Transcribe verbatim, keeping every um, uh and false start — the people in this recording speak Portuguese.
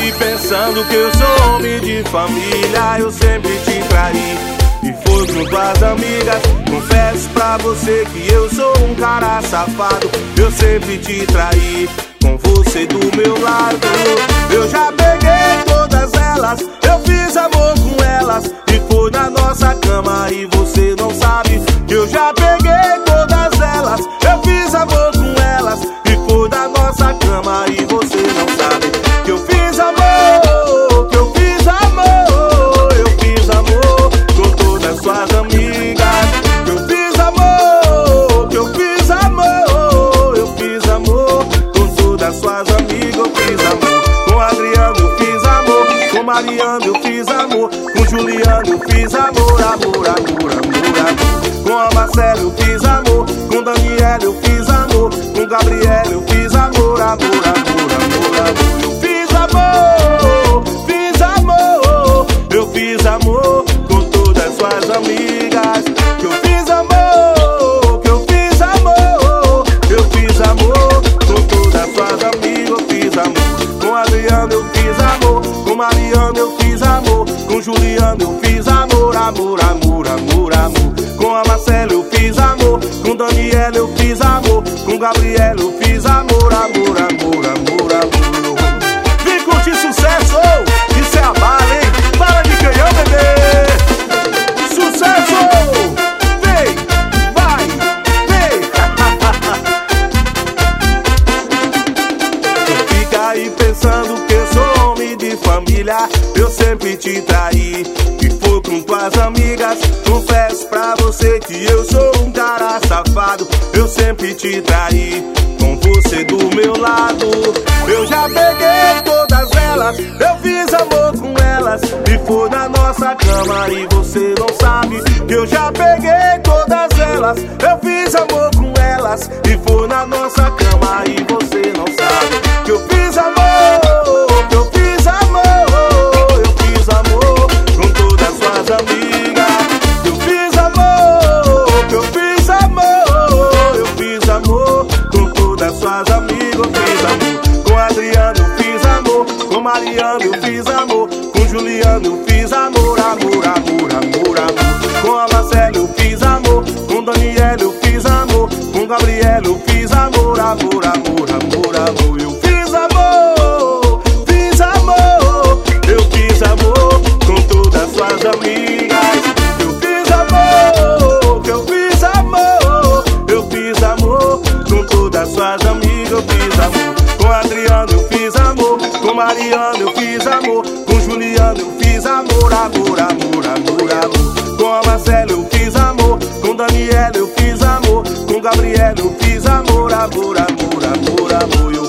aí pensando que eu sou homem de família. Eu sempre te traí e foi junto às amigas. Confesso pra você que eu sou um cara safado. Eu sempre te traí, com você do meu lado. Eu já peguei todas elas, eu fiz amor com elas e foi na nossa cama. E você não sabe que eu já peguei todas elas, eu fiz amor com elas e foi na nossa cama. E você não sabe que eu fiz amor, que eu fiz amor, eu fiz amor com todas suas amigas. Que eu fiz amor, que eu fiz amor, eu fiz amor com todas suas amigas. Eu fiz amor com Adriano, eu fiz amor com Mariana, eu fiz amor com Juliano, eu fiz amor, amor, amor, amor, amor. Com a Marcela eu fiz amor, com Daniela eu fiz amor, com Gabriela eu fiz amor, amor, amor, amor, amor. Eu fiz amor, fiz amor, eu fiz amor com todas suas amigas. Que eu fiz amor, que eu fiz amor, eu fiz amor com todas suas amigas. Eu fiz amor com Adriano, eu fiz amor com Mariana, eu fiz amor com Juliano, eu fiz amor, amor, amor, amor, amor. Com a Marcela eu fiz amor, com Daniela eu fiz amor, com Gabriela eu fiz amor, amor, amor, amor, amor. Vem curtir sucesso, isso é a bala, hein? Bala de canhão, bebê. Sucesso! Vem, vai, vem. Tu fica aí pensando que eu sou homem de família. Eu sempre te traí e foi com tuas amigas. Confesso pra você que eu sou um cara safado. Eu sempre te traí, com você do meu lado. Eu já peguei todas elas, eu fiz amor com elas e foi na nossa cama. E você não sabe que eu já peguei todas elas, eu fiz amor com elas e foi na nossa cama. E você não sabe que eu fiz amor, que eu fiz amor, eu fiz amor com todas suas amigas. Eu fiz amor, que eu fiz amor, eu fiz amor com todas suas amigas. Eu fiz amor com Adriano, eu fiz amor com Mariana, eu fiz amor com Juliano, eu fiz amor, amor, amor, amor, amor. Com a Marcela eu fiz amor, com Daniela eu fiz amor, com Gabriela eu fiz amor, amor, amor, amor, amor. Eu fiz amor, fiz amor, eu fiz amor com todas suas amigas. Eu fiz amor, que eu fiz amor, eu fiz amor com todas suas amigas. Eu fiz amor com Adriano, eu fiz amor com Mariana, eu fiz amor com Juliano, eu fiz amor, amor, amor, amor, amor. Com a Marcela eu fiz amor, com Daniela eu fiz amor, com Gabriela eu fiz amor, amor, amor, amor, amor. Eu